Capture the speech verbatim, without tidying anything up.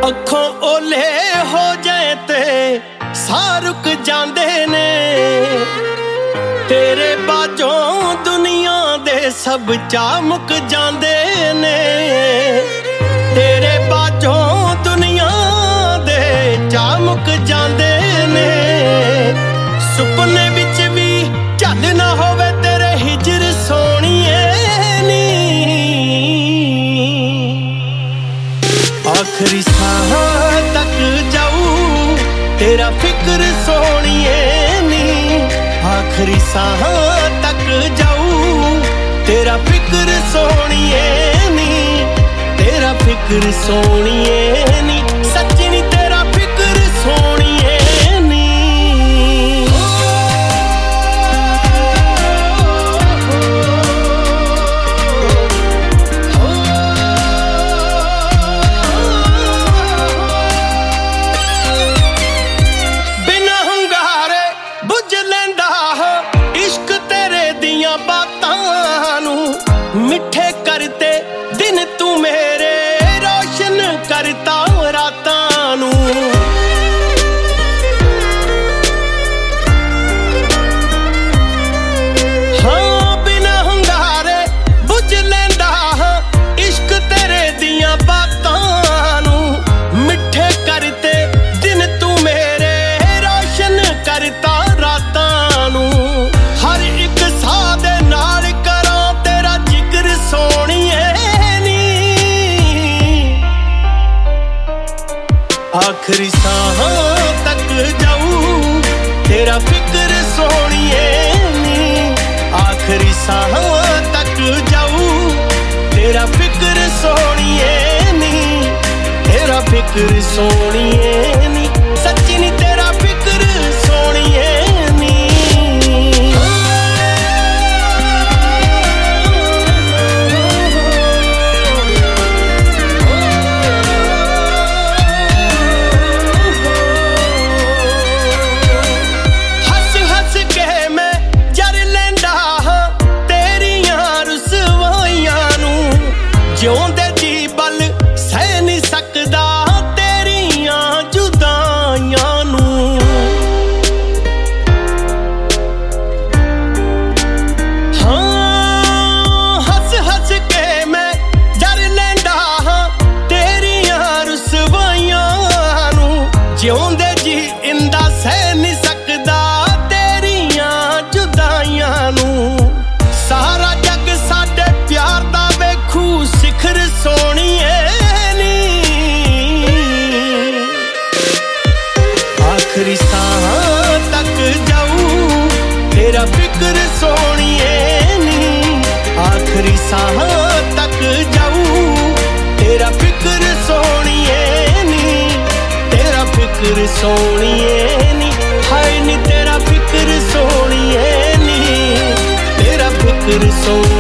ਅੱਖੋਂ ਓਲੇ ਹੋ ਜਾਏ ਤੇ ਸਾਹ ਰੁਕ ਜਾਂਦੇ ਨੇ ਤੇਰੇ ਬਾਝੋਂ ਦੁਨੀਆ ਦੇ ਸਭ ਚਾਅ ਮੁੱਕ ਜਾਂਦੇ ਨੇ ਤੇਰੇ ਬਾਝੋਂ ਦੁਨੀਆ ਦੇ ਚਾਅ ਮੁੱਕ ਜਾਂਦੇ ਨੇ ਸੁਪਨੇ ਵਿੱਚ ਵੀ ਝੱਲ ਨਾ ਹੋਵੇ ਤੇਰੇ ਹਿਜਰ ਸੋਹਣੀਏ ਨੀ ਆਖਰੀ ਸਾਹ ਤੱਕ ਜਾਊ ਤੇਰਾ ਫਿਕਰ ਸੋਹਣੀਏ ਨੀ ਆਖਰੀ ਸਾਹ ਤੱਕ ਜਾਊ ਤੇਰਾ ਫਿਕਰ ਸੋਹਣੀਏ ਨੀ ਤੇਰਾ ਫਿਕਰ ਸੋਹਣੀਏ ਨੀ ਸੱਚੀ ਨੀ ਤੇਰਾ ਫਿਕਰ ਸੋਹਣੀਏ ਨੀ ਬਿਨਾਂ ਹੁੰਗਾਰੇ ਬੁੱਝ ਲੈਂਦਾ ਇਸ਼ਕ ਤੇਰੇ ਦੀਆਂ ਬਾਤਾਂ ਨੂੰ ਮਿੱਠੇ ਕਰਤੇ ਦਿਨ ਤੂੰ ਮੇਰੇ ਰੋਸ਼ਨ ਕਰਤਾ ਰਾਤਾਂ ਨੂੰ ਹਾਂ ਬਿਨਾਂ ਹੁੰਗਾਰੇ ਬੁੱਝ ਲੈਂਦਾ ਇਸ਼ਕ ਤੇਰੇ ਦੀਆਂ ਬਾਤਾਂ ਨੂੰ ਮਿੱਠੇ ਕਰਤੇ ਦਿਨ ਤੂੰ ਮੇਰੇ ਰੋਸ਼ਨ ਕਰਤਾ ਰਾਤਾਂ ਨੂੰ ਹਰ ਇੱਕ ਸਾਹ ਦੇ ਨਾਲ ਕਰਾਂ ਤੇਰਾ ਜ਼ਿਕਰ ਸੋਹਣੀਏ ਆਖਰੀ ਸਾਹ ਤੱਕ ਜਾਊ ਤੇਰਾ ਫਿਕਰ ਸੋਹਣੀਏ ਨੀ ਆਖਰੀ ਸਾਹ ਤੱਕ ਜਾਊ ਤੇਰਾ ਫਿਕਰ ਸੋਹਣੀਏ ਨੀ ਤੇਰਾ ਫਿਕਰ ਸੋਹਣੀਏ ਨੀ ਸੱਚੀ ਨੀ ਤੇਰਾ ਫਿਕਰ ਸੋਹਣੀਏ ਨੀ ਜਿਉਂਦੇ ਜੀ ਬਲ ਸਹਿ ਨਹੀਂ ਸਕਦਾ ਤੇਰੀਆਂ ਜੁਦਾਈਆਂ ਨੂੰ ਹਾਂ ਹੱਸ ਹੱਸ ਕੇ ਮੈਂ ਜਰ ਲੈਂਦਾ ਤੇਰੀਆਂ ਰੁਸਵਾਈਆਂ ਨੂੰ ਜਿਉਂਦੇ ਜੀ ਇੰਦਾ ਸਹਿ ਨਹੀਂ ਸਕਦਾ ਤੇਰੀਆਂ ਜੁਦਾਈਆਂ ਨੂੰ ਸਾਰਾ ਜੱਗ ਸਾਡੇ ਪਿਆਰ ਦਾ ਵੇਖੂ ਸਿਖਰ ਸੋਹਣੀਏ ਨੀ ਆਖਰੀ ਸਾਹ ਤੱਕ ਜਾਊ ਤੇਰਾ ਫਿਕਰ ਸੋਹਣੀਏ ਨੀ ਆਖਰੀ ਸਾਹ ਤੱਕ ਜਾਊ ਤੇਰਾ ਫਿਕਰ ਸੋਹਣੀਏ ਨੀ ਤੇਰਾ ਫਿਕਰ ਸੋਹਣੀਏ ਨੀ ਹਾਏ ਨੀ ਤੇਰਾ ਫਿਕਰ ਸੋਹਣੀਏ ਨੀ ਤੇਰਾ ਫਿਕਰ ਸੋਹਣੀਏ